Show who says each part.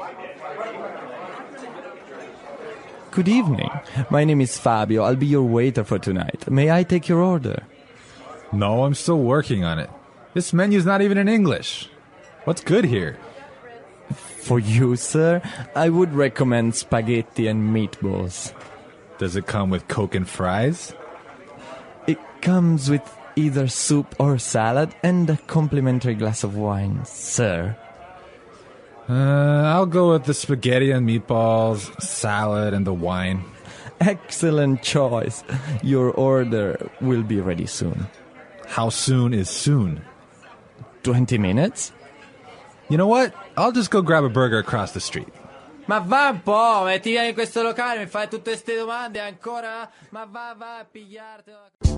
Speaker 1: Good evening. My name is Fabio. I'll be your waiter for tonight. May I take your order?
Speaker 2: No, I'm still working on it. This menu's not even in English. What's good here?
Speaker 1: For you, sir, I would recommend spaghetti and meatballs.
Speaker 2: Does it come with Coke and fries?
Speaker 1: It comes with either soup or salad and a complimentary glass of wine, sir.
Speaker 2: I'll go with the spaghetti and meatballs, salad, and the wine.
Speaker 1: Excellent choice. Your order will be ready soon.
Speaker 2: How soon is soon?
Speaker 1: 20 minutes?
Speaker 2: You know what? I'll just go grab a burger across the street.
Speaker 3: Ma va un po', ti vieni in questo locale, mi fai tutte queste domande ancora? Ma va a pigliarti...